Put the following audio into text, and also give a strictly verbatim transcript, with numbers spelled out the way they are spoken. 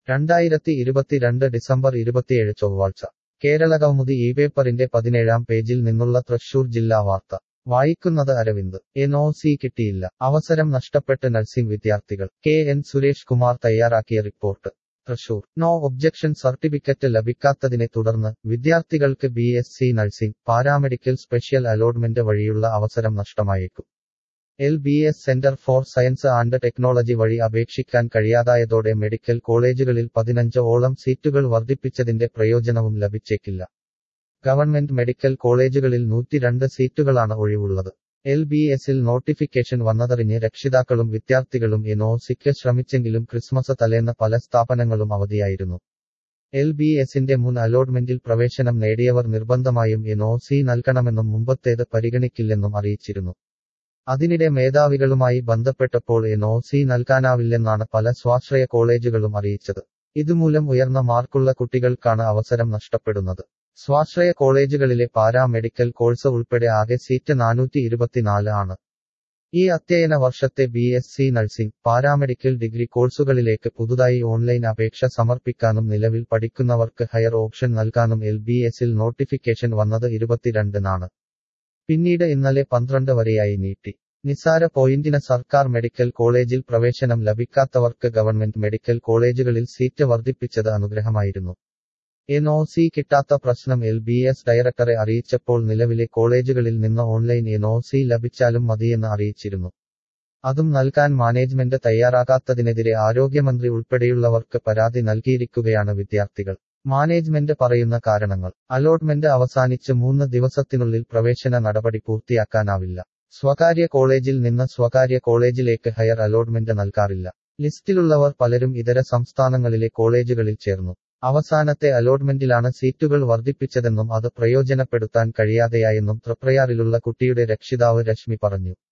രണ്ടായിരത്തി ഇരുപത്തിരണ്ട് ഡിസംബർ ഇരുപത്തിയേഴ് ചൊവ്വാഴ്ച കേരളകൗമുദി ഈ പേപ്പറിന്റെ പതിനേഴാം പേജിൽ നിന്നുള്ള തൃശൂർ ജില്ലാ വാർത്ത വായിക്കുന്നത് അരവിന്ദ്. എൻ ഒ സി കിട്ടിയില്ല, അവസരം നഷ്ടപ്പെട്ട് നഴ്സിംഗ് വിദ്യാർത്ഥികൾ. കെ എൻ സുരേഷ് കുമാർ തയ്യാറാക്കിയ report. Thrissur. No objection certificate ലഭിക്കാത്തതിനെ തുടർന്ന് വിദ്യാർത്ഥികൾക്ക് B S C nursing, paramedical special allotment വഴിയുള്ള അവസരം നഷ്ടമായേക്കും. L B S centre for science and technology വഴി അപേക്ഷിക്കാൻ കഴിയാതായതോടെ മെഡിക്കൽ കോളേജുകളിൽ പതിനഞ്ച് ഓളം സീറ്റുകൾ വർദ്ധിപ്പിച്ചതിന്റെ പ്രയോജനവും ലഭിച്ചേക്കില്ല. ഗവൺമെന്റ് മെഡിക്കൽ കോളേജുകളിൽ നൂറ്റിരണ്ട് സീറ്റുകളാണ് ഒഴിവുള്ളത്. എൽ ബി എസിൽ നോട്ടിഫിക്കേഷൻ വന്നതറിഞ്ഞ് രക്ഷിതാക്കളും വിദ്യാർത്ഥികളും എൻ ഒ സിക്ക് ശ്രമിച്ചെങ്കിലും ക്രിസ്മസ് തലേന്ന് പല സ്ഥാപനങ്ങളും അവധിയായിരുന്നു. എൽ ബി എസിന്റെ മുൻ അലോട്ട്മെന്റിൽ പ്രവേശനം നേടിയവർ നിർബന്ധമായും എൻ ഒ സി നൽകണമെന്നും മുമ്പത്തേത് പരിഗണിക്കില്ലെന്നും അറിയിച്ചിരുന്നു. അതിനിടെ മേധാവികളുമായി ബന്ധപ്പെട്ടപ്പോൾ എൻ ഒ സി നൽകാനാവില്ലെന്നാണ് പല സ്വാശ്രയ കോളേജുകളും അറിയിച്ചത്. ഇതുമൂലം ഉയർന്ന മാർക്കുള്ള കുട്ടികൾക്കാണ് അവസരം നഷ്ടപ്പെടുന്നത്. സ്വാശ്രയ കോളേജുകളിലെ പാരാ മെഡിക്കൽ കോഴ്സ് ഉൾപ്പെടെ ആകെ സീറ്റ് നാനൂറ്റി ഇരുപത്തിനാല് ആണ്. ഈ അധ്യയന വർഷത്തെ B S C nursing, paramedical degree കോഴ്സുകളിലേക്ക് പുതുതായി ഓൺലൈൻ അപേക്ഷ സമർപ്പിക്കാനും നിലവിൽ പഠിക്കുന്നവർക്ക് ഹയർ ഓപ്ഷൻ നൽകാനും എൽ ബി എസിൽ നോട്ടിഫിക്കേഷൻ വന്നത് ഇരുപത്തിരണ്ടിനാണ്. പിന്നീട് ഇന്നലെ പന്ത്രണ്ട് വരെയായി നീട്ടി. നിസാര പോയിന്റിന് സർക്കാർ മെഡിക്കൽ കോളേജിൽ പ്രവേശനം ലഭിക്കാത്തവർക്ക് ഗവൺമെന്റ് മെഡിക്കൽ കോളേജുകളിൽ സീറ്റ് വർദ്ധിപ്പിച്ചത് അനുഗ്രഹമായിരുന്നു. എൻ ഒ സി കിട്ടാത്ത പ്രശ്നം എൽ ബി എസ് ഡയറക്ടറെ അറിയിച്ചപ്പോൾ നിലവിലെ കോളേജുകളിൽ നിന്ന് ഓൺലൈൻ എൻ ഒ സി ലഭിച്ചാലും മതിയെന്ന് അറിയിച്ചിരുന്നു. അതും നൽകാൻ മാനേജ്മെന്റ് തയ്യാറാകാത്തതിനെതിരെ ആരോഗ്യമന്ത്രി ഉൾപ്പെടെയുള്ളവർക്ക് പരാതി നൽകിയിരിക്കുകയാണ് വിദ്യാർത്ഥികൾ. മാനേജ്മെന്റ് പറയുന്ന കാരണങ്ങൾ: അലോട്ട്മെന്റ് അവസാനിച്ച് മൂന്ന് ദിവസത്തിനുള്ളിൽ പ്രവേശന നടപടി പൂർത്തിയാക്കാനാവില്ല. സ്വകാര്യ കോളേജിൽ നിന്ന് സ്വകാര്യ കോളേജിലേക്ക് ഹയർ അലോട്ട്മെന്റ് നൽകാറില്ല. ലിസ്റ്റിലുള്ളവർ പലരും ഇതര സംസ്ഥാനങ്ങളിലെ കോളേജുകളിൽ ചേർന്നു. അവസാനത്തെ അലോട്ട്മെന്റിലാണ് സീറ്റുകൾ വർദ്ധിപ്പിച്ചതെന്നും അത് പ്രയോജനപ്പെടുത്താൻ കഴിയാതെയായെന്നും തൃപ്രയാറിലുള്ള കുട്ടിയുടെ രക്ഷിതാവ് രശ്മി പറഞ്ഞു.